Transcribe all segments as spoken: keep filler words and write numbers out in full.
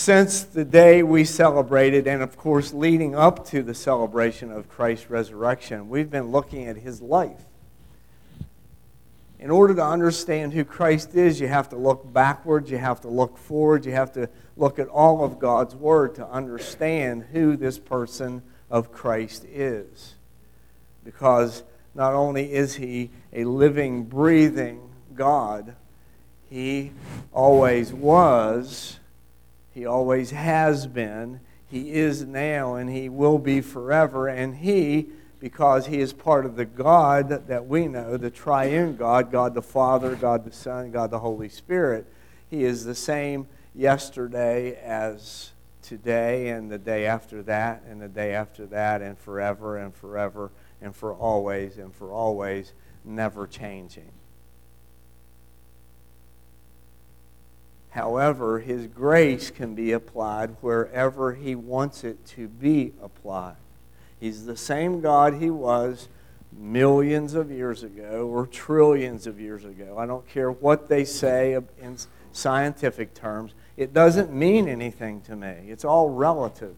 Since the day we celebrated, and of course leading up to the celebration of Christ's resurrection, we've been looking at his life. In order to understand who Christ is, you have to look backwards, you have to look forward, you have to look at all of God's Word to understand who this person of Christ is. Because not only is he a living, breathing God, he always was, he always has been, he is now, and he will be forever. And he, because he is part of the God that we know, the triune God, God the Father, God the Son, God the Holy Spirit, he is the same yesterday as today, and the day after that, and the day after that, and forever and forever, and for always and for always, never changing. However, his grace can be applied wherever he wants it to be applied. He's the same God he was millions of years ago or trillions of years ago. I don't care what they say in scientific terms. It doesn't mean anything to me. It's all relative.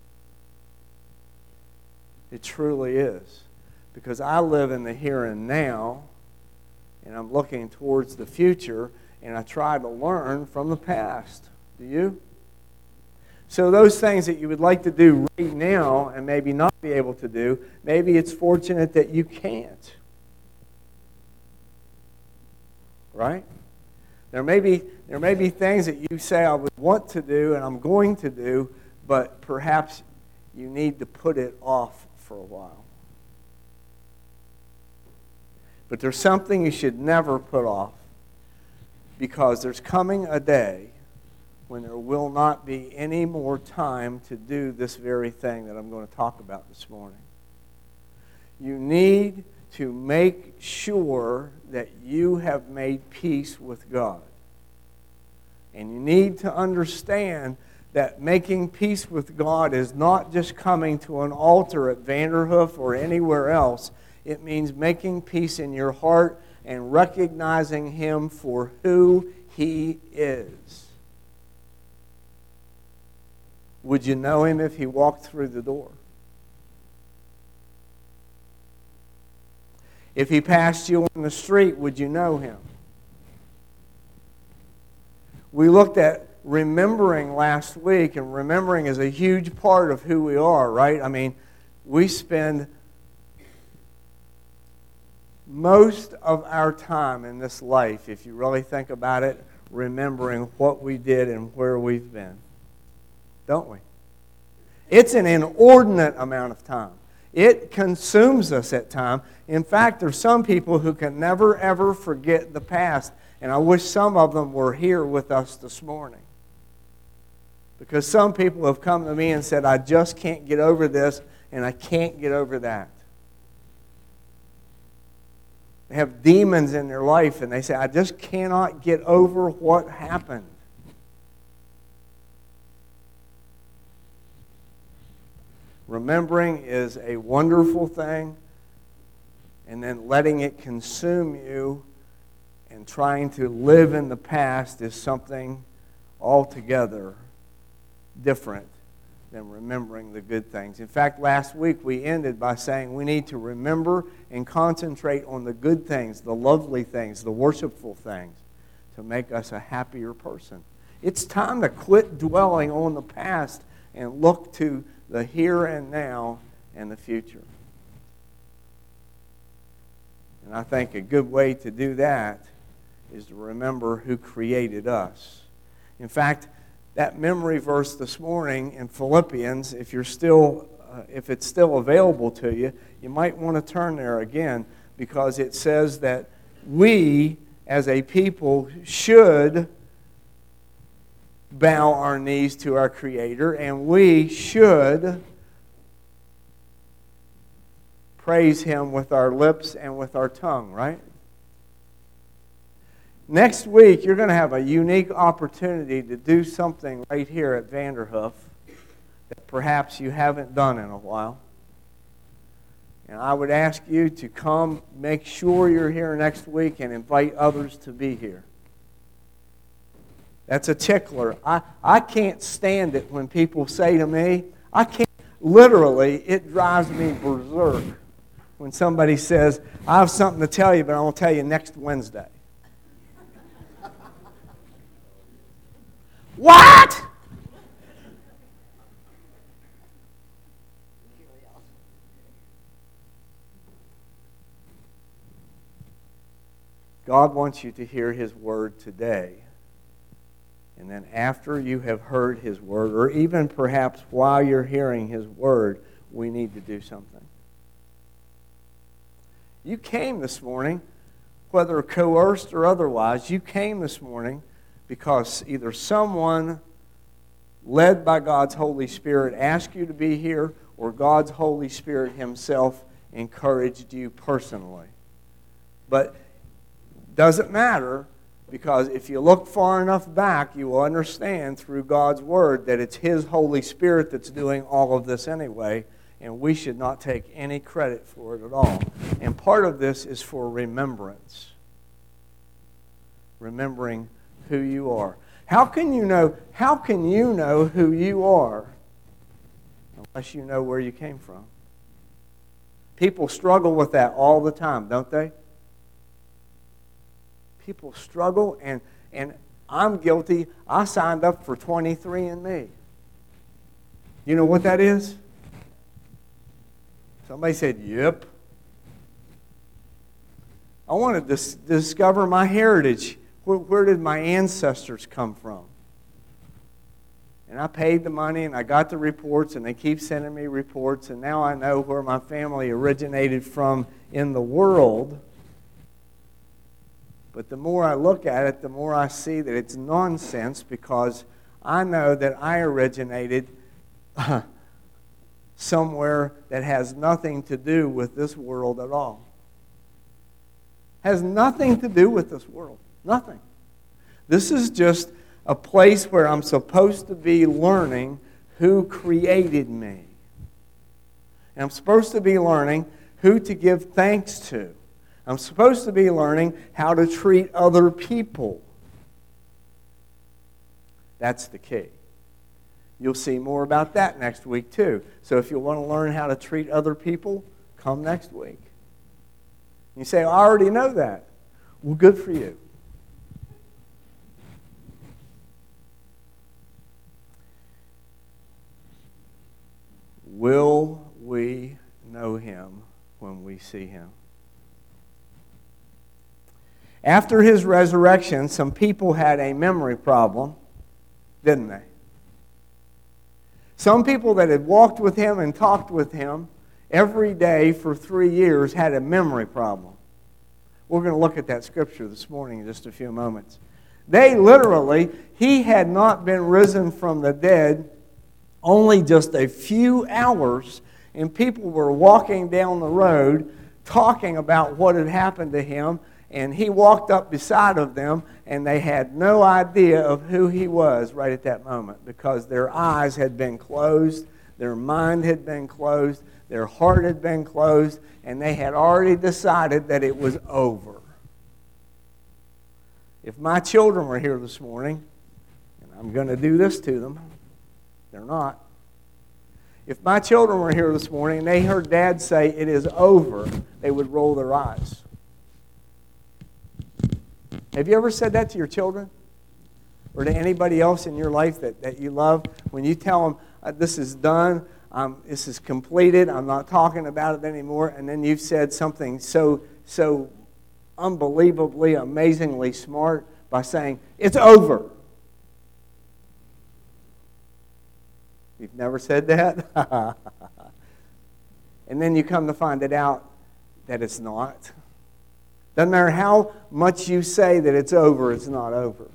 It truly is. Because I live in the here and now, and I'm looking towards the future, and I try to learn from the past. Do you? So those things that you would like to do right now and maybe not be able to do, maybe it's fortunate that you can't. Right? There may be, there may be things that you say I would want to do and I'm going to do, but perhaps you need to put it off for a while. But there's something you should never put off, because there's coming a day when there will not be any more time to do this very thing that I'm going to talk about this morning. You need to make sure that you have made peace with God. And you need to understand that making peace with God is not just coming to an altar at Vanderhoof or anywhere else. It means making peace in your heart and recognizing him for who he is. Would you know him if he walked through the door? If he passed you on the street, would you know him? We looked at remembering last week, and remembering is a huge part of who we are, right? I mean, we spend most of our time in this life, if you really think about it, remembering what we did and where we've been. Don't we? It's an inordinate amount of time. It consumes us at times. In fact, there's some people who can never, ever forget the past. And I wish some of them were here with us this morning. Because some people have come to me and said, I just can't get over this, and I can't get over that. They have demons in their life, and they say, I just cannot get over what happened. Remembering is a wonderful thing, and then letting it consume you and trying to live in the past is something altogether different than remembering the good things. In fact, last week we ended by saying we need to remember and concentrate on the good things, the lovely things, the worshipful things, to make us a happier person. It's time to quit dwelling on the past and look to the here and now and the future. And I think a good way to do that is to remember who created us. In fact, that memory verse this morning in Philippians, if you're still, uh, if it's still available to you, you might want to turn there again, because it says that we, as a people, should bow our knees to our Creator, and we should praise Him with our lips and with our tongue, right? Next week, you're going to have a unique opportunity to do something right here at Vanderhoof that perhaps you haven't done in a while. And I would ask you to come, make sure you're here next week, and invite others to be here. That's a tickler. I, I can't stand it when people say to me, I can't, literally, it drives me berserk when somebody says, I have something to tell you, but I will tell you next Wednesday. What? God wants you to hear His word today. And then after you have heard His word, or even perhaps while you're hearing His word, we need to do something. You came this morning, whether coerced or otherwise, you came this morning because either someone led by God's Holy Spirit asked you to be here, or God's Holy Spirit Himself encouraged you personally. But it doesn't matter, because if you look far enough back, you will understand through God's Word that it's His Holy Spirit that's doing all of this anyway, and we should not take any credit for it at all. And part of this is for remembrance. Remembering who you are. How can you know, how can you know who you are unless you know where you came from? People struggle with that all the time, don't they? People struggle, and, and I'm guilty. I signed up for twenty-three and me. You know what that is? Somebody said, yep. I want to dis- discover my heritage. Where, where did my ancestors come from? And I paid the money, and I got the reports, and they keep sending me reports, and now I know where my family originated from in the world. But the more I look at it, the more I see that it's nonsense, because I know that I originated uh, somewhere that has nothing to do with this world at all. Has nothing to do with this world. Nothing. This is just a place where I'm supposed to be learning who created me. And I'm supposed to be learning who to give thanks to. I'm supposed to be learning how to treat other people. That's the key. You'll see more about that next week too. So if you want to learn how to treat other people, come next week. You say, I already know that. Well, good for you. Will we know Him when we see Him? After His resurrection, some people had a memory problem, didn't they? Some people that had walked with Him and talked with Him every day for three years had a memory problem. We're going to look at that scripture this morning in just a few moments. They literally, He had not been risen from the dead only just a few hours, and people were walking down the road talking about what had happened to Him, and He walked up beside of them, and they had no idea of who He was right at that moment, because their eyes had been closed, their mind had been closed, their heart had been closed, and they had already decided that it was over. If my children were here this morning, and I'm going to do this to them, they're not. If my children were here this morning and they heard Dad say, it is over, they would roll their eyes. Have you ever said that to your children? Or to anybody else in your life that, that you love? When you tell them, uh, this is done, um, this is completed, I'm not talking about it anymore, and then you've said something so, so unbelievably, amazingly smart by saying, it's over. You've never said that? And then you come to find it out that it's not. Doesn't matter how much you say that it's over, it's not over.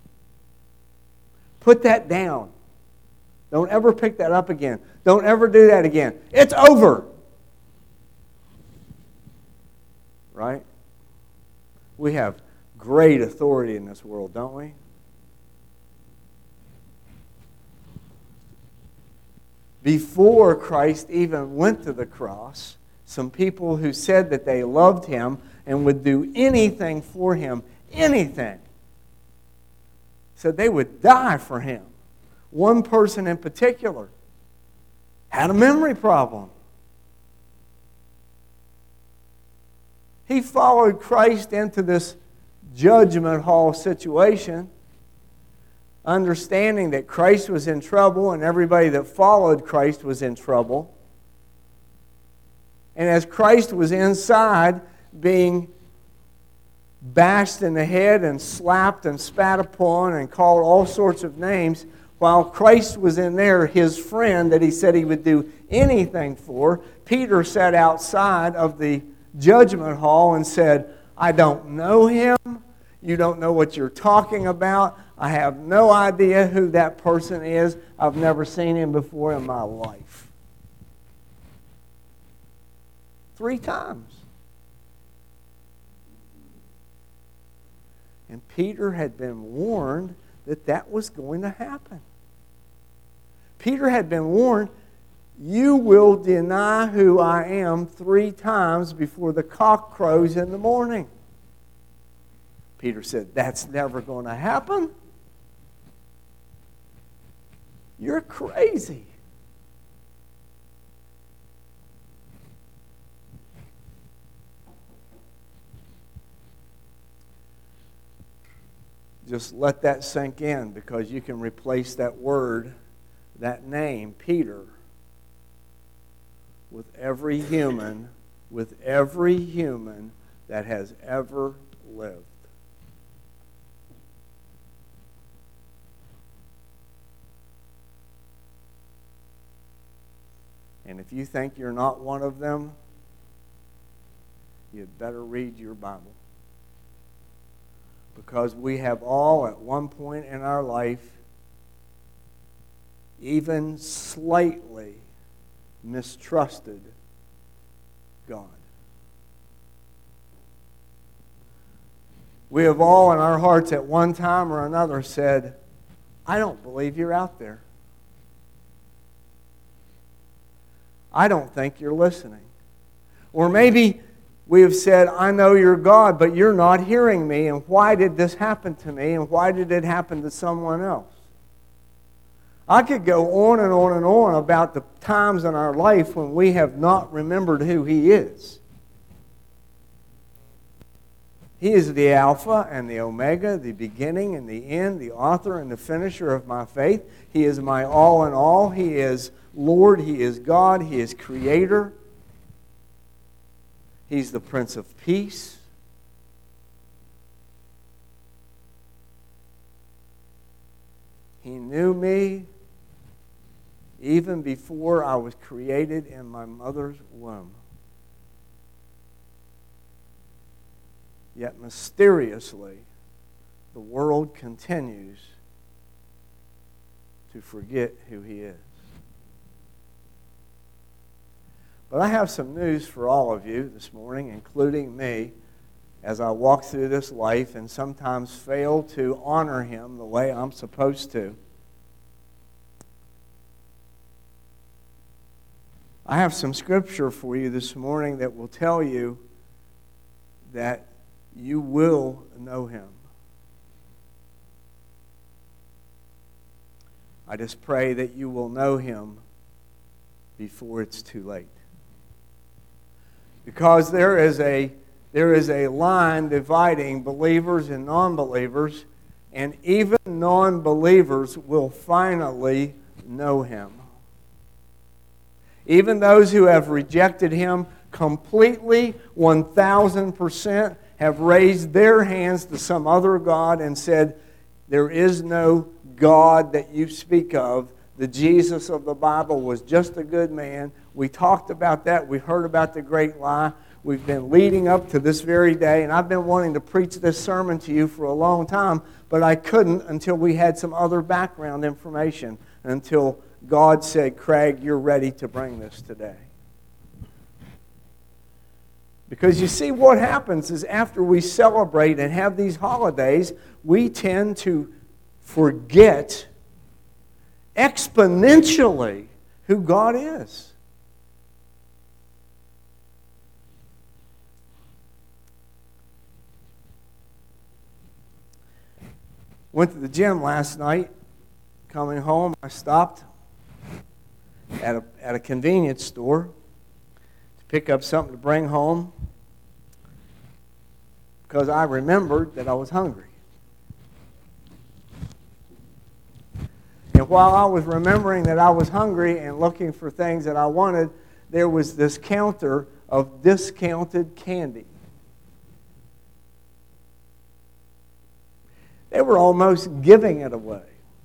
Put that down. Don't ever pick that up again. Don't ever do that again. It's over. Right? We have great authority in this world, don't we? Before Christ even went to the cross, some people who said that they loved Him and would do anything for Him, anything, said they would die for him. One person in particular had a memory problem. He followed Christ into this judgment hall situation, understanding that Christ was in trouble and everybody that followed Christ was in trouble. And as Christ was inside being bashed in the head and slapped and spat upon and called all sorts of names, while Christ was in there, his friend that he said he would do anything for, Peter sat outside of the judgment hall and said, I don't know him. You don't know what you're talking about. I have no idea who that person is. I've never seen him before in my life. Three times. And Peter had been warned that that was going to happen. Peter had been warned, you will deny who I am three times before the cock crows in the morning. Peter said, that's never going to happen. You're crazy. Just let that sink in, because you can replace that word, that name, Peter, with every human, with every human that has ever lived. And if you think you're not one of them, you'd better read your Bible. Because we have all, at one point in our life, even slightly mistrusted God. We have all in our hearts at one time or another said, I don't believe you're out there. I don't think you're listening. Or maybe we have said, I know you're God, but you're not hearing me, and why did this happen to me, and why did it happen to someone else? I could go on and on and on about the times in our life when we have not remembered who He is. He is the Alpha and the Omega, the beginning and the end, the author and the finisher of my faith. He is my all in all. He is Lord. He is God. He is Creator. He's the Prince of Peace. He knew me even before I was created in my mother's womb. Yet mysteriously, the world continues to forget who He is. But I have some news for all of you this morning, including me, as I walk through this life and sometimes fail to honor Him the way I'm supposed to. I have some scripture for you this morning that will tell you that you will know Him. I just pray that you will know Him before it's too late. Because there is a there is a line dividing believers and non-believers, and even non-believers will finally know Him. Even those who have rejected Him completely, one thousand percent, have raised their hands to some other god and said, there is no God that you speak of. The Jesus of the Bible was just a good man. We talked about that. We heard about the great lie. We've been leading up to this very day, and I've been wanting to preach this sermon to you for a long time, but I couldn't until we had some other background information, until God said, Craig, you're ready to bring this today. Because you see, what happens is after we celebrate and have these holidays, we tend to forget exponentially who God is. Went to the gym last night. Coming home, I stopped at a, at a convenience store to pick up something to bring home because I remembered that I was hungry. And while I was remembering that I was hungry and looking for things that I wanted, there was this counter of discounted candy. They were almost giving it away.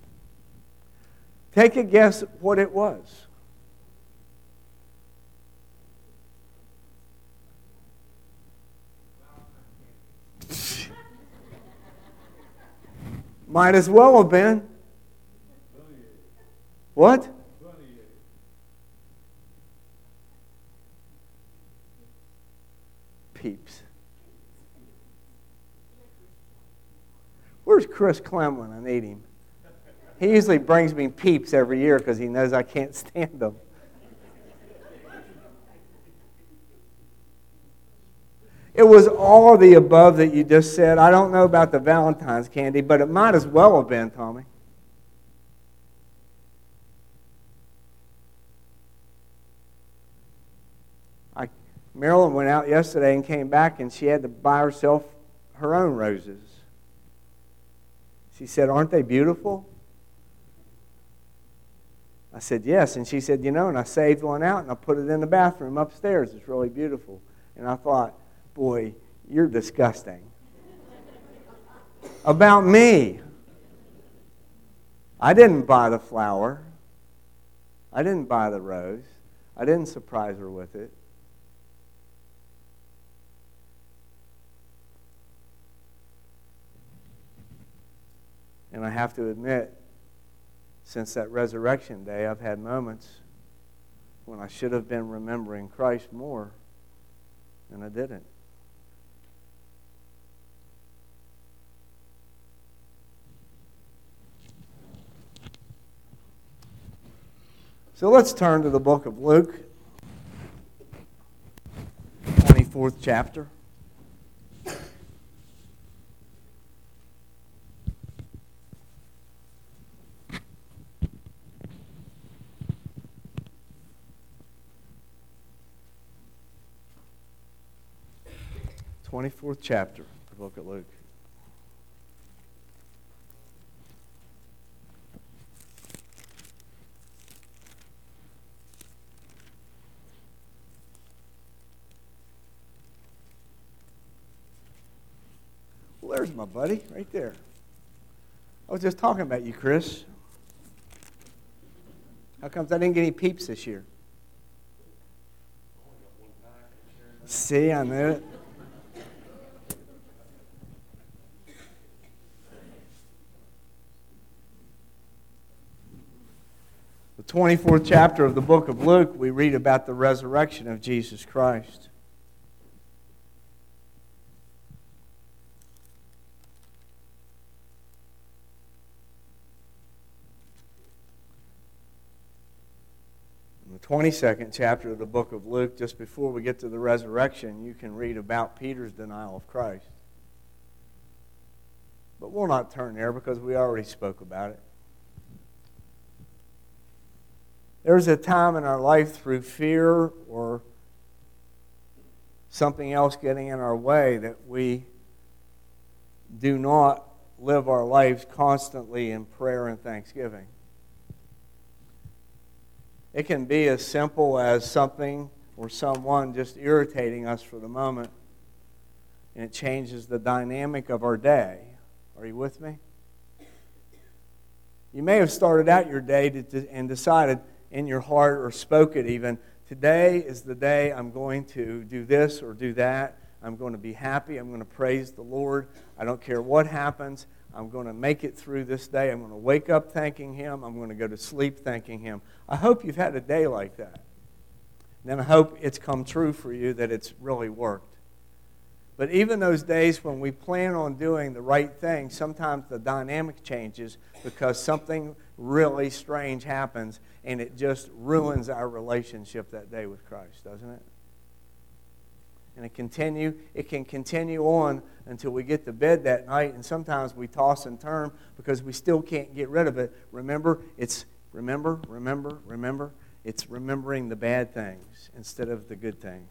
Take a guess what it was. Might as well have been. What? Peeps. Where's Chris Clemlin? I need him. He usually brings me Peeps every year because he knows I can't stand them. It was all of the above that you just said. I don't know about the Valentine's candy, but it might as well have been, Tommy. I, Marilyn went out yesterday and came back, and she had to buy herself her own roses. She said, "Aren't they beautiful?" I said, "Yes." And she said, "You know," and I saved one out and I put it in the bathroom upstairs. It's really beautiful. And I thought, boy, you're disgusting. About me. I didn't buy the flower. I didn't buy the rose. I didn't surprise her with it. And I have to admit, since that resurrection day, I've had moments when I should have been remembering Christ more, and I didn't. So let's turn to the book of Luke, twenty-fourth chapter. twenty-fourth chapter of the book of Luke. Well, there's my buddy right there. I was just talking about you, Chris. How comes I didn't get any Peeps this year? See, I knew it. The twenty-fourth chapter of the book of Luke, we read about the resurrection of Jesus Christ. In the twenty-second chapter of the book of Luke, just before we get to the resurrection, you can read about Peter's denial of Christ. But we'll not turn there because we already spoke about it. There's a time in our life through fear or something else getting in our way that we do not live our lives constantly in prayer and thanksgiving. It can be as simple as something or someone just irritating us for the moment, and it changes the dynamic of our day. Are you with me? You may have started out your day to, and decided in your heart or spoke it even, today is the day I'm going to do this or do that. I'm going to be happy. I'm going to praise the Lord. I don't care what happens. I'm going to make it through this day. I'm going to wake up thanking Him. I'm going to go to sleep thanking Him. I hope you've had a day like that. And then I hope it's come true for you that it's really worked. But even those days when we plan on doing the right thing, sometimes the dynamic changes because something really strange happens and it just ruins our relationship that day with Christ, doesn't it? And it continue, it can continue on until we get to bed that night, and sometimes we toss and turn because we still can't get rid of it. Remember, it's remember, remember, remember. It's remembering the bad things instead of the good things.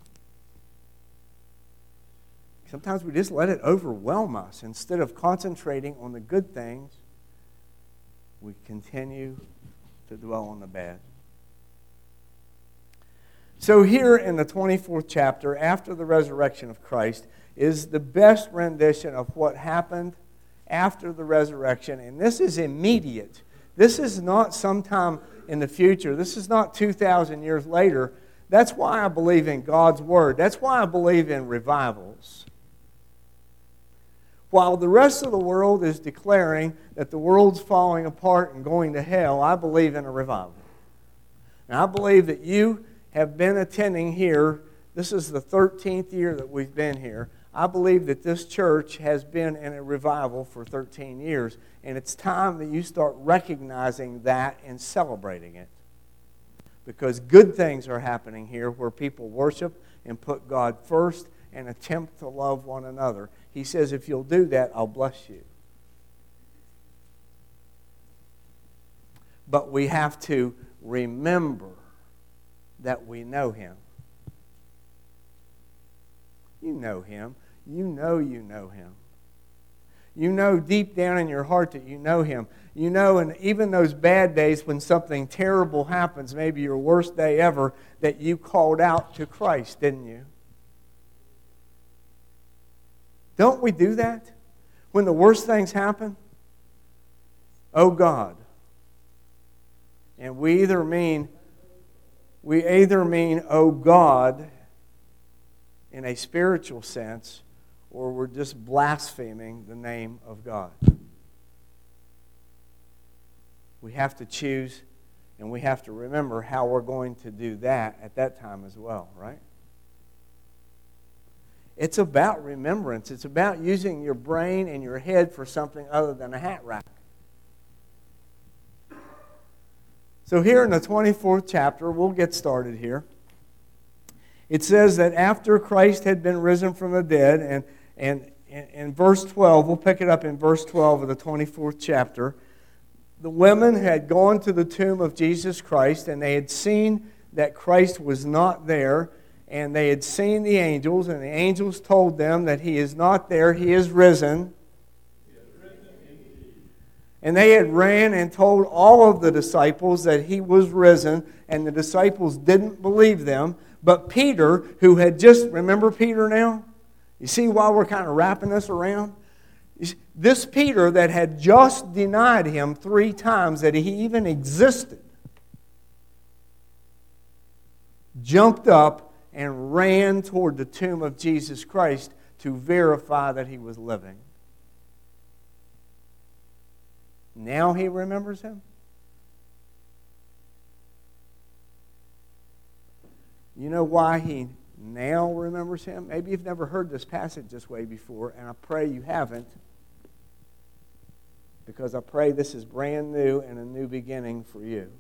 Sometimes we just let it overwhelm us. Instead of concentrating on the good things, we continue to dwell on the bad. So here in the twenty-fourth chapter, after the resurrection of Christ, is the best rendition of what happened after the resurrection. And this is immediate. This is not sometime in the future. This is not two thousand years later. That's why I believe in God's Word. That's why I believe in revivals. While the rest of the world is declaring that the world's falling apart and going to hell, I believe in a revival. And I believe that you have been attending here. This is the thirteenth year that we've been here. I believe that this church has been in a revival for thirteen years, and it's time that you start recognizing that and celebrating it. Because good things are happening here where people worship and put God first and attempt to love one another. He says, if you'll do that, I'll bless you. But we have to remember that we know Him. You know Him. You know you know Him. You know deep down in your heart that you know Him. You know, and even those bad days when something terrible happens, maybe your worst day ever, that you called out to Christ, didn't you? Don't we do that? When the worst things happen? Oh God. And we either mean, we either mean, oh God, in a spiritual sense, or we're just blaspheming the name of God. We have to choose, and we have to remember how we're going to do that at that time as well, right? It's about remembrance. It's about using your brain and your head for something other than a hat rack. So here in the twenty-fourth chapter, we'll get started here. It says that after Christ had been risen from the dead, and, and, and in verse twelve, we'll pick it up in verse twelve of the twenty-fourth chapter, the women had gone to the tomb of Jesus Christ, and they had seen that Christ was not there, and they had seen the angels, and the angels told them that He is not there, He is risen. He is risen indeed. And they had ran and told all of the disciples that He was risen, and the disciples didn't believe them. But Peter, who had just, remember Peter now? You see why we're kind of wrapping this around? This Peter that had just denied Him three times that He even existed, jumped up and ran toward the tomb of Jesus Christ to verify that He was living. Now he remembers Him? You know why he now remembers Him? Maybe you've never heard this passage this way before, and I pray you haven't, because I pray this is brand new and a new beginning for you.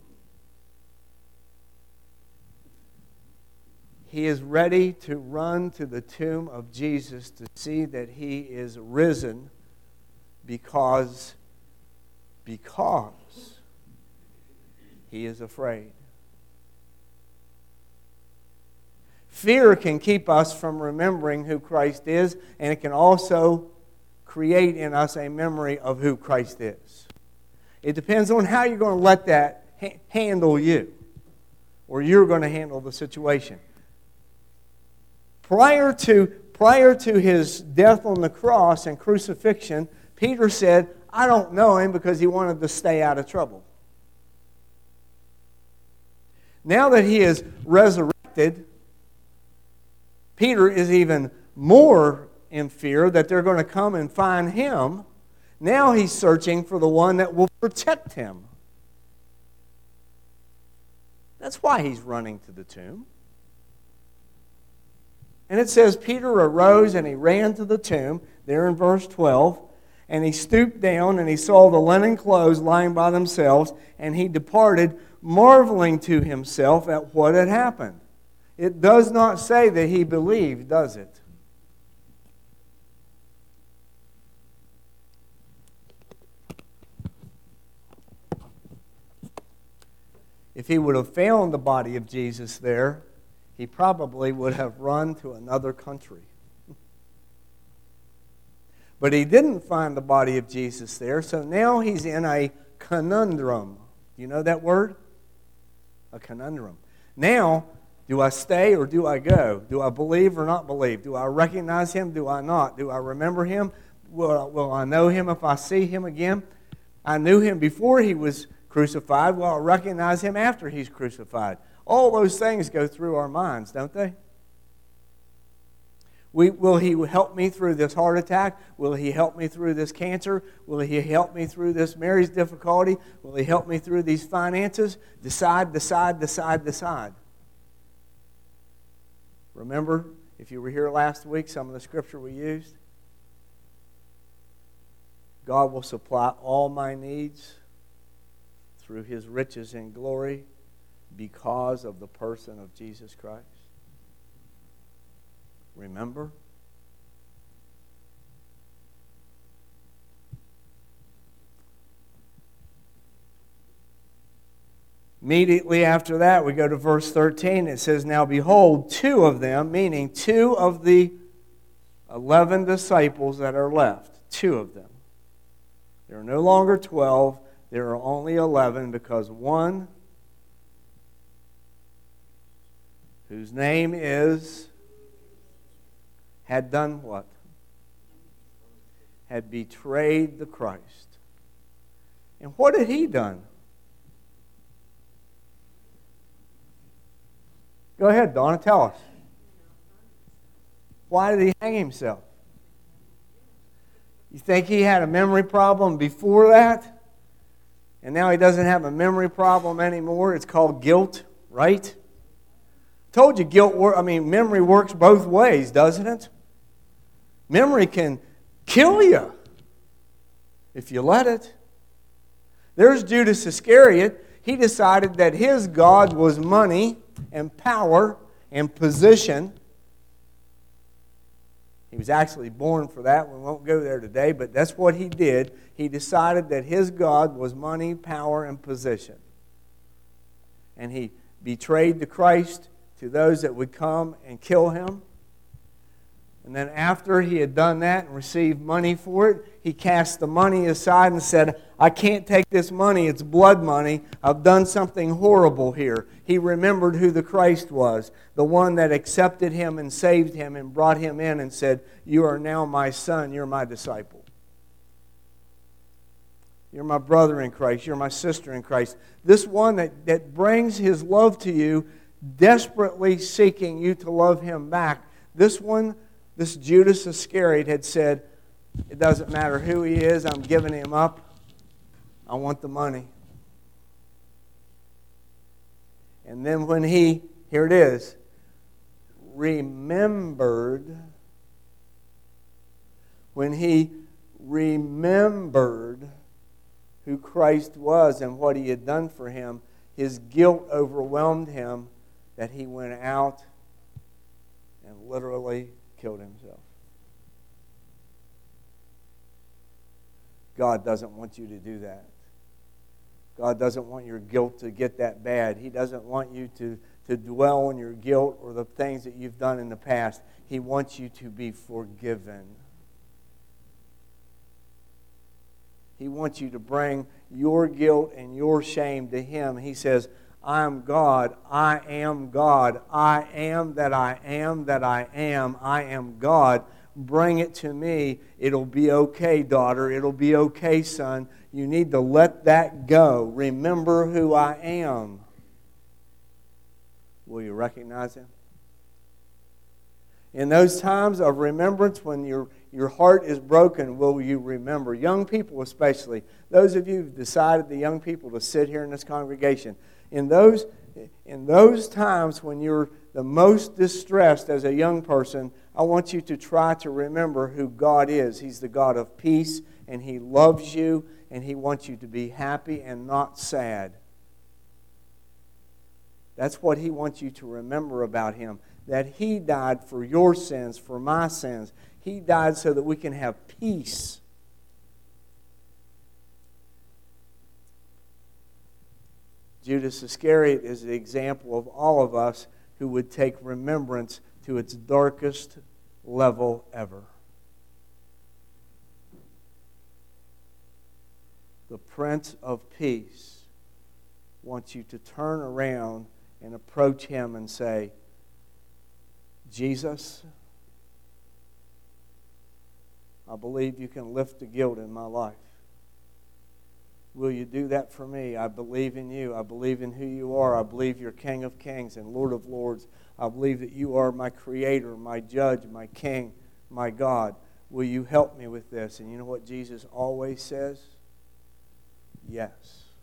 He is ready to run to the tomb of Jesus to see that He is risen because, because he is afraid. Fear can keep us from remembering who Christ is, and it can also create in us a memory of who Christ is. It depends on how you're going to let that ha- handle you, or you're going to handle the situation. Prior to, prior to His death on the cross and crucifixion, Peter said, I don't know Him, because he wanted to stay out of trouble. Now that He is resurrected, Peter is even more in fear that they're going to come and find Him. Now he's searching for the one that will protect him. That's why he's running to the tomb. And it says, Peter arose and he ran to the tomb, there in verse twelve, and he stooped down and he saw the linen clothes lying by themselves, and he departed, marveling to himself at what had happened. It does not say that he believed, does it? If he would have found the body of Jesus there, he probably would have run to another country. But he didn't find the body of Jesus there, so now he's in a conundrum. You know that word? A conundrum. Now, do I stay or do I go? Do I believe or not believe? Do I recognize him? Do I not? Do I remember him? Will, will I know him if I see him again? I knew him before he was crucified. Will I recognize him after he's crucified? All those things go through our minds, don't they? We, will he help me through this heart attack? Will he help me through this cancer? Will he help me through this marriage difficulty? Will he help me through these finances? Decide, decide, decide, decide. Remember, if you were here last week, some of the scripture we used. God will supply all my needs through his riches and glory because of the person of Jesus Christ. Remember? Immediately after that, we go to verse thirteen. It says, "Now behold, two of them," meaning two of the eleven disciples that are left. Two of them. There are no longer twelve. There are only eleven because one, whose name is, had done what? Had betrayed the Christ. And what had he done? Go ahead, Donna, tell us. Why did he hang himself? You think he had a memory problem before that? And now he doesn't have a memory problem anymore? It's called guilt, right? Told you guilt, wor- I mean, memory works both ways, doesn't it? Memory can kill you if you let it. There's Judas Iscariot. He decided that his God was money and power and position. He was actually born for that. We won't go there today, but that's what he did. He decided that his God was money, power, and position. And he betrayed the Christ to those that would come and kill him. And then after he had done that and received money for it, he cast the money aside and said, I can't take this money. It's blood money. I've done something horrible here. He remembered who the Christ was, the one that accepted him and saved him and brought him in and said, you are now my son. You're my disciple. You're my brother in Christ. You're my sister in Christ. This one that, that brings his love to you, desperately seeking you to love him back. This one, this Judas Iscariot had said, it doesn't matter who he is, I'm giving him up. I want the money. And then when he, here it is, remembered, when he remembered who Christ was and what he had done for him, his guilt overwhelmed him that he went out and literally killed himself. God doesn't want you to do that. God doesn't want your guilt to get that bad. He doesn't want you to, to dwell on your guilt or the things that you've done in the past. He wants you to be forgiven. He wants you to bring your guilt and your shame to Him. He says, I am God. I am God. I am that I am that I am. I am God. Bring it to me. It'll be okay, daughter. It'll be okay, son. You need to let that go. Remember who I am. Will you recognize Him? In those times of remembrance when your, your heart is broken, will you remember? Young people especially. Those of you who've decided, the young people, to sit here in this congregation. In those, in those times when you're the most distressed as a young person, I want you to try to remember who God is. He's the God of peace, and He loves you, and He wants you to be happy and not sad. That's what he wants you to remember about him. That he died for your sins, for my sins. He died so that we can have peace. Judas Iscariot is the example of all of us who would take remembrance to its darkest level ever. The Prince of Peace wants you to turn around and approach him and say, Jesus, I believe you can lift the guilt in my life. Will you do that for me? I believe in you. I believe in who you are. I believe you're King of Kings and Lord of Lords. I believe that you are my Creator, my Judge, my King, my God. Will you help me with this? And you know what Jesus always says? Yes.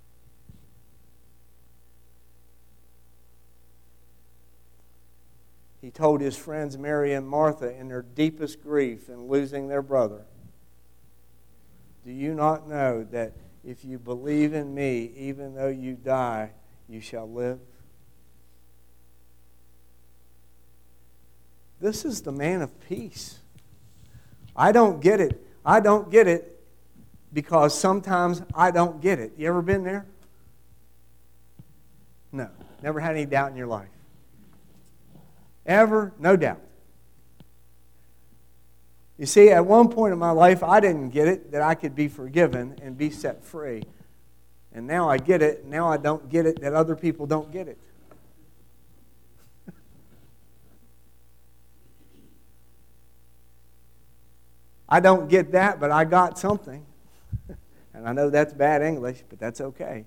He told his friends Mary and Martha in their deepest grief in losing their brother, do you not know that if you believe in me, even though you die, you shall live? This is the man of peace. I don't get it. I don't get it because sometimes I don't get it. You ever been there? No. Never had any doubt in your life? Ever? No doubt. You see, at one point in my life, I didn't get it, that I could be forgiven and be set free. And now I get it. Now I don't get it, that other people don't get it. I don't get that, but I got something. And I know that's bad English, but that's okay.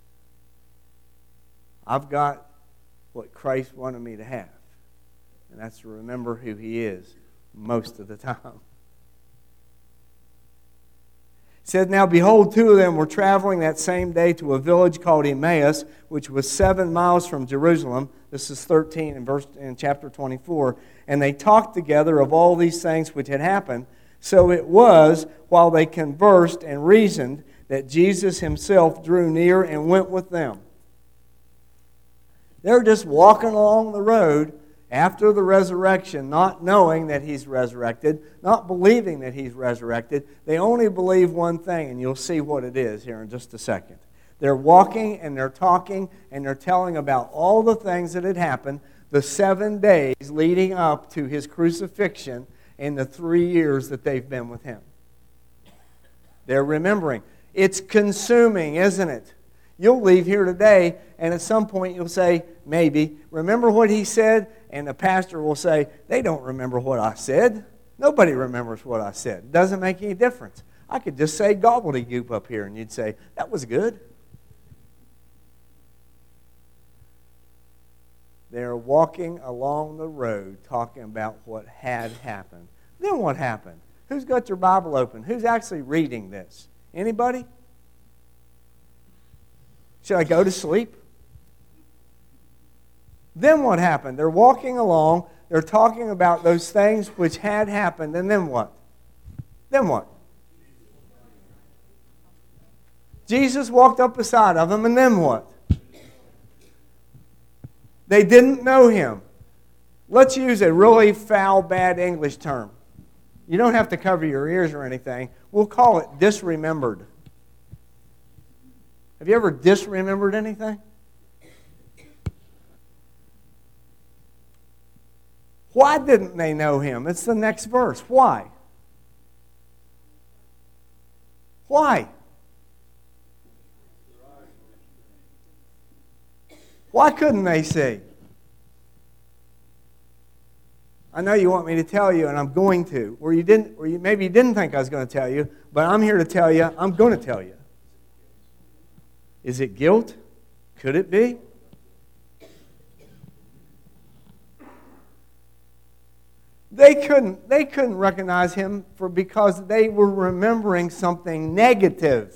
I've got what Christ wanted me to have. And that's to remember who he is most of the time. It says, now behold, two of them were traveling that same day to a village called Emmaus, which was seven miles from Jerusalem. This is thirteen in, verse, in chapter twenty-four. And they talked together of all these things which had happened. So it was, while they conversed and reasoned, that Jesus himself drew near and went with them. They're just walking along the road after the resurrection, not knowing that he's resurrected, not believing that he's resurrected. They only believe one thing, and you'll see what it is here in just a second. They're walking and they're talking and they're telling about all the things that had happened the seven days leading up to his crucifixion and the three years that they've been with him. They're remembering. It's consuming, isn't it? You'll leave here today, and at some point you'll say, maybe, remember what he said? And the pastor will say, they don't remember what I said. Nobody remembers what I said. It doesn't make any difference. I could just say gobbledygook up here, and you'd say, that was good. They're walking along the road talking about what had happened. Then what happened? Who's got their Bible open? Who's actually reading this? Anybody? Should I go to sleep? Then what happened? They're walking along. They're talking about those things which had happened. And then what? Then what? Jesus walked up beside of them. And then what? They didn't know him. Let's use a really foul, bad English term. You don't have to cover your ears or anything. We'll call it disremembered. Have you ever disremembered anything? Why didn't they know him? It's the next verse. Why? Why? Why couldn't they see? I know you want me to tell you, and I'm going to. Or you didn't, or you maybe you didn't think I was going to tell you, but I'm here to tell you. I'm going to tell you. Is it guilt? Could it be? They couldn't. They couldn't recognize him for because they were remembering something negative.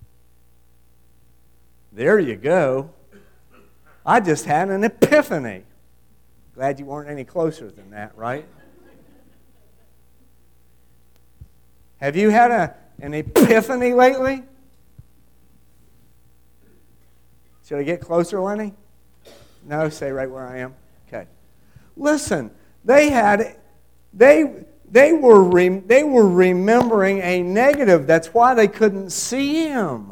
There you go. I just had an epiphany. Glad you weren't any closer than that, right? Have you had a, an epiphany lately? Should I get closer, Lenny? No, stay right where I am. Okay. Listen, they had, they, they were, re, they were remembering a negative. That's why they couldn't see him.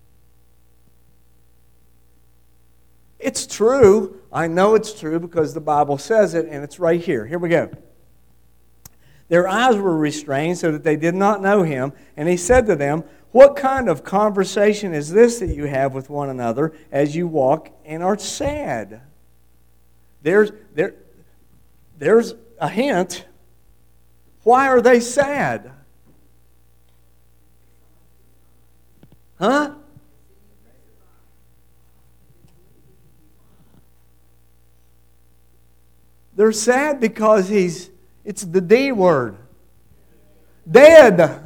It's true. I know it's true because the Bible says it, and it's right here. Here we go. Their eyes were restrained so that they did not know him. And he said to them, what kind of conversation is this that you have with one another as you walk and are sad? There's, there, there's a hint. Why are they sad? Huh? They're sad because he's, it's the D word. Dead.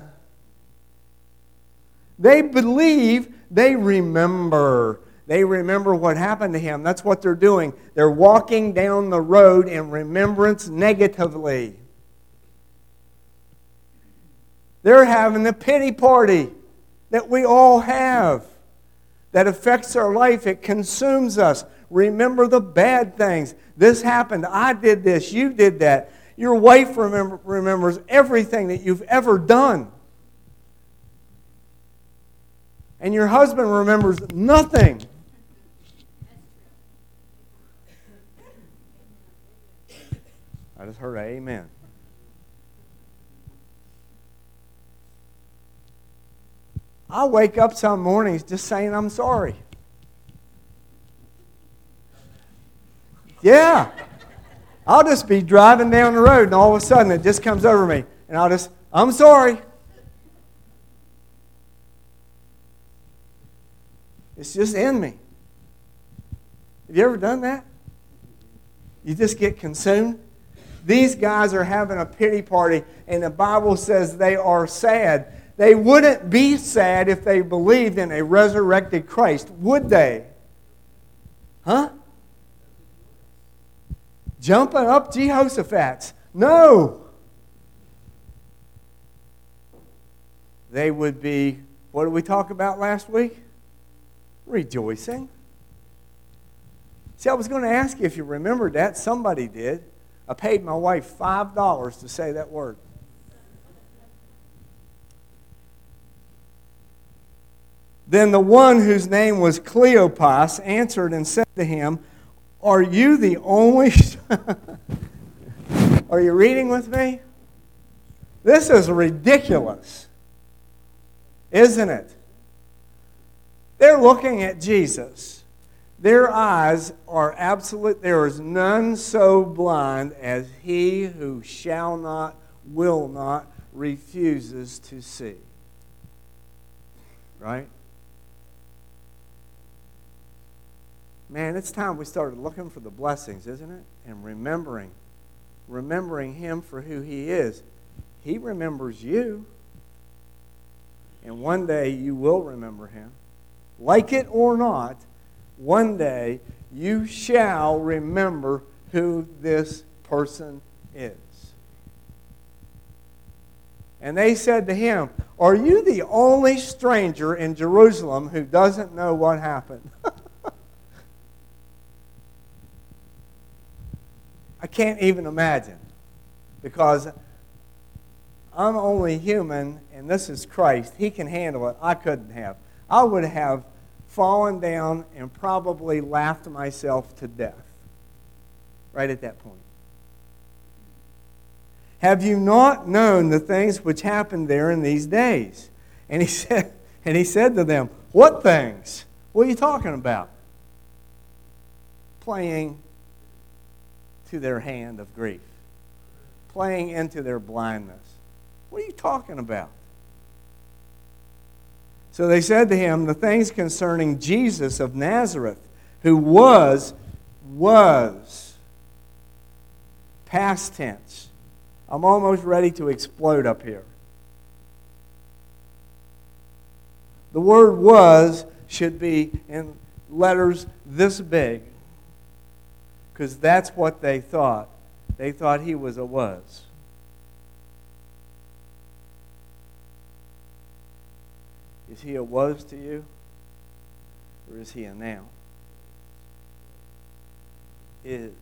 They believe, they remember. They remember what happened to him. That's what they're doing. They're walking down the road in remembrance negatively. They're having the pity party that we all have that affects our life. It consumes us. Remember the bad things. This happened. I did this. You did that. Your wife remember, remembers everything that you've ever done. And your husband remembers nothing. I just heard an amen. I wake up some mornings just saying I'm sorry. Yeah. I'll just be driving down the road and all of a sudden it just comes over me. And I'll just, I'm sorry. It's just in me. Have you ever done that? You just get consumed? These guys are having a pity party and the Bible says they are sad. They wouldn't be sad if they believed in a resurrected Christ, would they? Huh? Jumping up Jehoshaphat's. No. They would be, what did we talk about last week? Rejoicing. See, I was going to ask you if you remembered that. Somebody did. I paid my wife five dollars to say that word. Then the one whose name was Cleopas answered and said to him, are you the only... Are you reading with me? This is ridiculous, isn't it? They're looking at Jesus. Their eyes are absolute. There is none so blind as he who shall not, will not, refuses to see. Right? Man, it's time we started looking for the blessings, isn't it? And remembering. Remembering him for who he is. He remembers you. And one day you will remember him. Like it or not, one day you shall remember who this person is. And they said to him, are you the only stranger in Jerusalem who doesn't know what happened? I can't even imagine, because I'm only human and this is Christ. He can handle it. I couldn't have. I would have fallen down and probably laughed myself to death right at that point. Have you not known the things which happened there in these days? And he said, and he said to them, what things? What are you talking about? Playing to their hand of grief. Playing into their blindness. What are you talking about? So they said to him, the things concerning Jesus of Nazareth, who was, was, past tense. I'm almost ready to explode up here. The word was should be in letters this big, because that's what they thought. They thought he was a was. Is he a was to you? Or is he a now? is.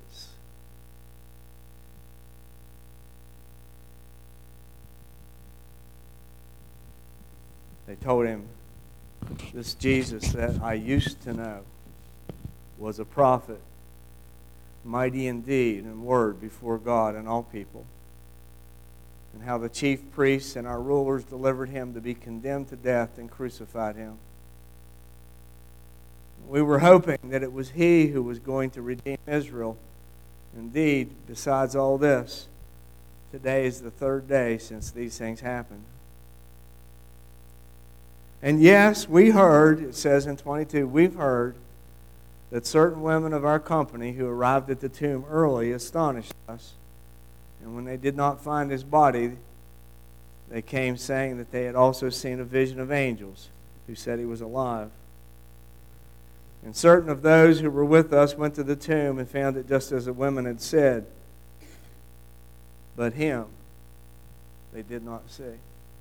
They told him, this Jesus that I used to know was a prophet, mighty in deed and word before God and all people, and how the chief priests and our rulers delivered him to be condemned to death and crucified him. We were hoping that it was he who was going to redeem Israel. Indeed, besides all this, today is the third day since these things happened. And yes, we heard, it says in twenty-two, we've heard that certain women of our company who arrived at the tomb early astonished us. And when they did not find his body, they came saying that they had also seen a vision of angels who said he was alive. And certain of those who were with us went to the tomb and found it just as the women had said. But him they did not see.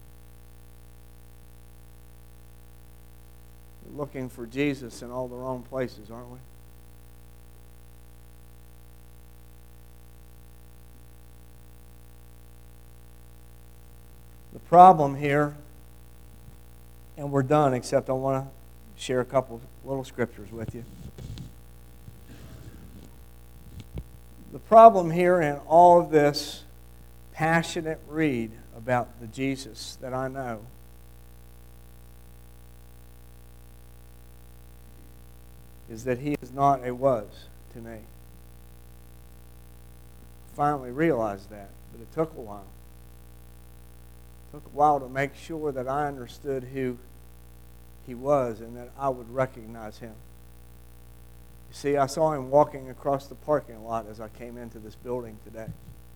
We're looking for Jesus in all the wrong places, aren't we? The problem here, and we're done, except I want to share a couple little scriptures with you. The problem here in all of this passionate read about the Jesus that I know is that he is not a was to me. I finally realized that, but it took a while. It took a while to make sure that I understood who he was and that I would recognize him. You see, I saw him walking across the parking lot as I came into this building today.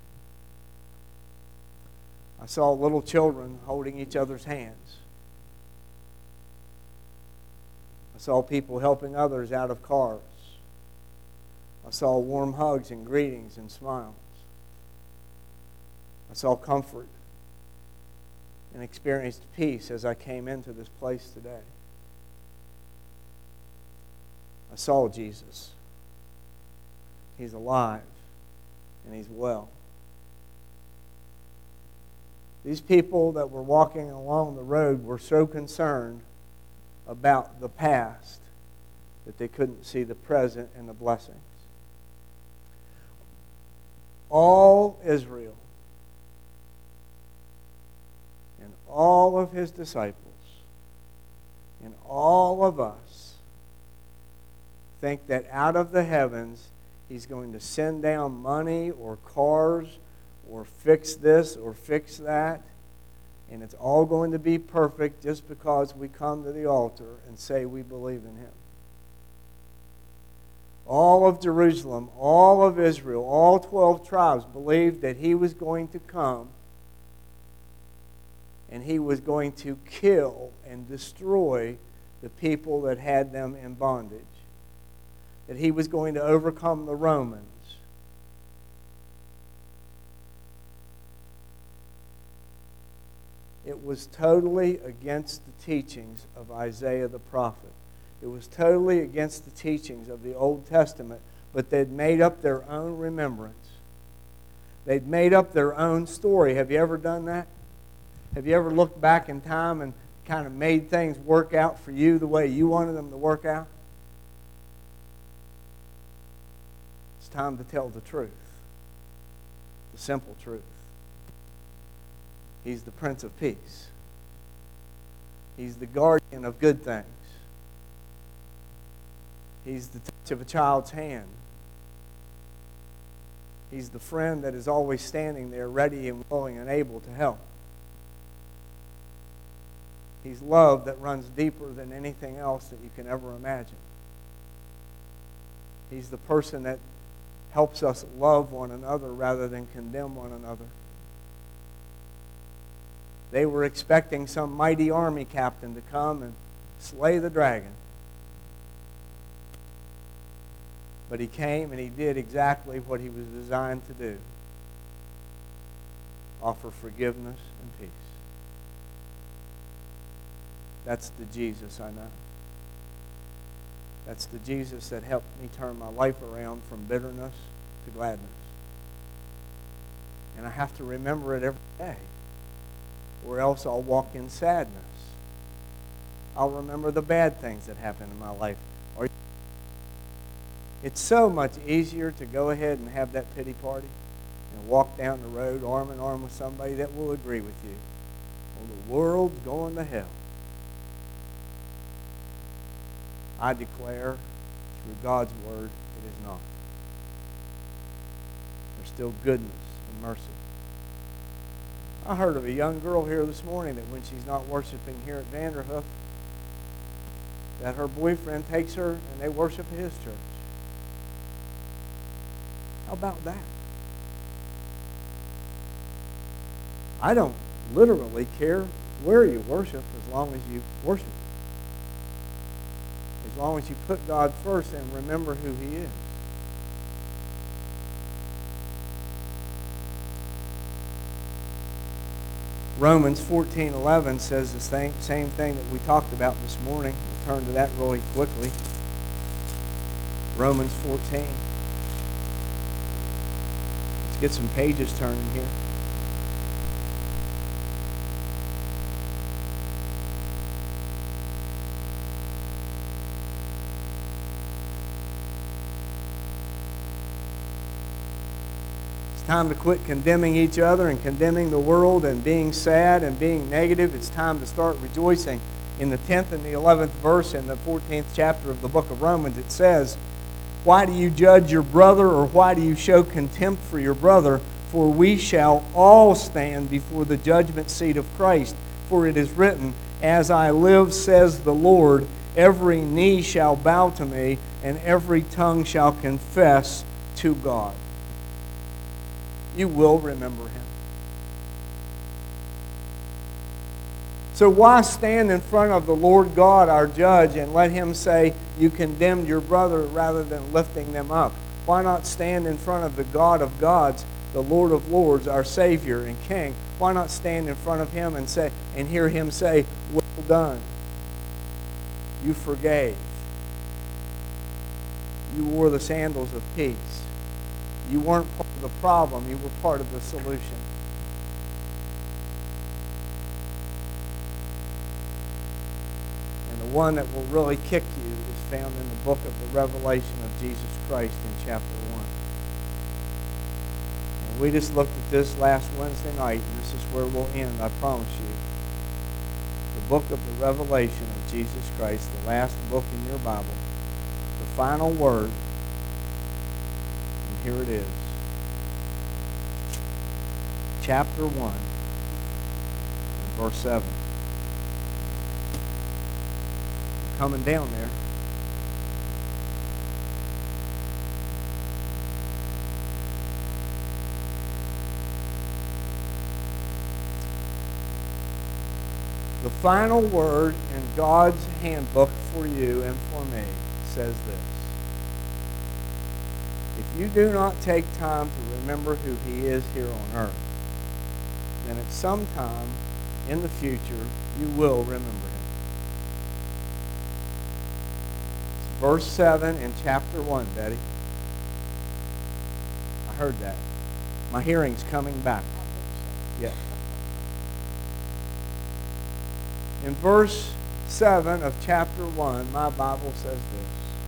I saw little children holding each other's hands. I saw people helping others out of cars. I saw warm hugs and greetings and smiles. I saw comfort and experienced peace as I came into this place today. I saw Jesus. He's alive and he's well. These people that were walking along the road were so concerned about the past that they couldn't see the present and the blessings. All Israel and all of his disciples and all of us think that out of the heavens he's going to send down money or cars or fix this or fix that, and it's all going to be perfect just because we come to the altar and say we believe in him. All of Jerusalem, all of Israel, all twelve tribes believed that he was going to come and he was going to kill and destroy the people that had them in bondage. That he was going to overcome the Romans. It was totally against the teachings of Isaiah the prophet. It was totally against the teachings of the Old Testament, but they'd made up their own remembrance. They'd made up their own story. Have you ever done that? Have you ever looked back in time and kind of made things work out for you the way you wanted them to work out? It's time to tell the truth. The simple truth. He's the Prince of Peace. He's the guardian of good things. He's the touch of a child's hand. He's the friend that is always standing there ready and willing and able to help. He's love that runs deeper than anything else that you can ever imagine. He's the person that helps us love one another rather than condemn one another. They were expecting some mighty army captain to come and slay the dragon. But he came and he did exactly what he was designed to do. Offer forgiveness and peace. That's the Jesus I know. That's the Jesus that helped me turn my life around from bitterness to gladness. And I have to remember it every day, or else I'll walk in sadness. I'll remember the bad things that happened in my life. Or it's so much easier to go ahead and have that pity party and walk down the road arm in arm with somebody that will agree with you. Well, the world's going to hell. I declare through God's word it is not. There's still goodness and mercy. I heard of a young girl here this morning that when she's not worshiping here at Vanderhoof, that her boyfriend takes her and they worship at his church. How about that? I don't literally care where you worship as long as you worship. As long as you put God first and remember who He is. Romans fourteen eleven says the same, same thing that we talked about this morning. We'll turn to that really quickly. Romans fourteen. Let's get some pages turning here. It's time to quit condemning each other and condemning the world and being sad and being negative. It's time to start rejoicing. In the tenth and the eleventh verse in the fourteenth chapter of the book of Romans, it says, "Why do you judge your brother, or why do you show contempt for your brother? For we shall all stand before the judgment seat of Christ. For it is written, As I live, says the Lord, every knee shall bow to me, and every tongue shall confess to God." You will remember Him. So why stand in front of the Lord God, our judge, and let Him say, you condemned your brother, rather than lifting them up? Why not stand in front of the God of gods, the Lord of lords, our Savior and King? Why not stand in front of Him and say, and hear Him say, well done. You forgave. You wore the sandals of peace. You weren't part of the problem, you were part of the solution. And the one that will really kick you is found in the book of the Revelation of Jesus Christ in chapter one. And we just looked at this last Wednesday night, and this is where we'll end, I promise you. The book of the Revelation of Jesus Christ, the last book in your Bible, the final word. Here it is. Chapter one, verse seven. Coming down there. The final word in God's handbook for you and for me says this. If you do not take time to remember who He is here on earth, then at some time in the future, you will remember Him. It's verse seven in chapter one, Betty. I heard that. My hearing's coming back. Yes. In verse seven of chapter one, my Bible says this.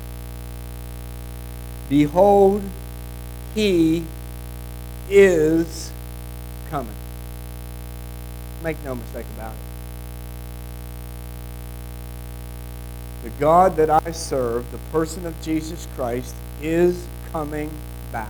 Behold, He is coming. Make no mistake about it. The God that I serve, the person of Jesus Christ, is coming back.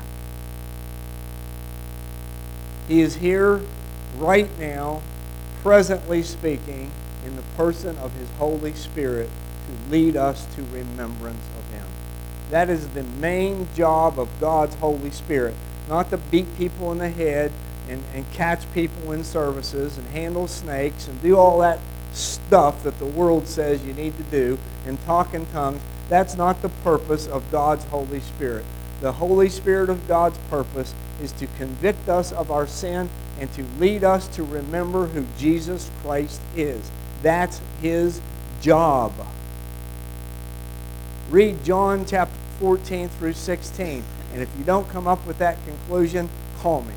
He is here right now, presently speaking, in the person of His Holy Spirit to lead us to remembrance of Him. That is the main job of God's Holy Spirit. Not to beat people in the head and, and catch people in services and handle snakes and do all that stuff that the world says you need to do and talk in tongues. That's not the purpose of God's Holy Spirit. The Holy Spirit of God's purpose is to convict us of our sin and to lead us to remember who Jesus Christ is. That's His job. Read John chapter fourteen through sixteen. And if you don't come up with that conclusion, call me.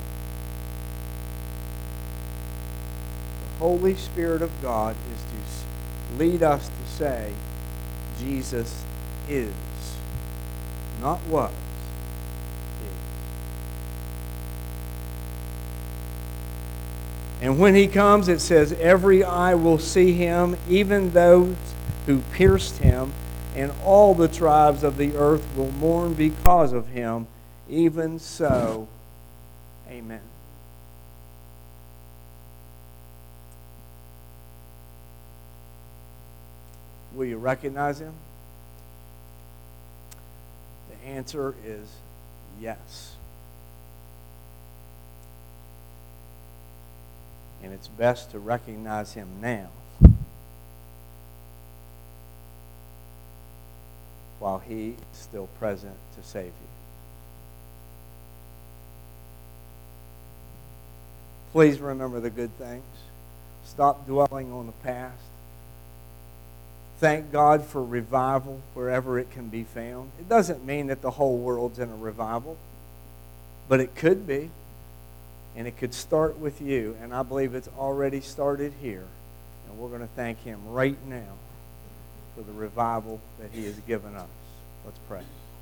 The Holy Spirit of God is to lead us to say, Jesus is, not was, is. And when he comes, it says, every eye will see him, even those who pierced him, and all the tribes of the earth will mourn because of him. Even so, amen. Will you recognize him? The answer is yes. And it's best to recognize him now while he is still present to save you. Please remember the good things. Stop dwelling on the past. Thank God for revival wherever it can be found. It doesn't mean that the whole world's in a revival, but it could be. And it could start with you. And I believe it's already started here. And we're going to thank him right now for the revival that he has given us. Let's pray.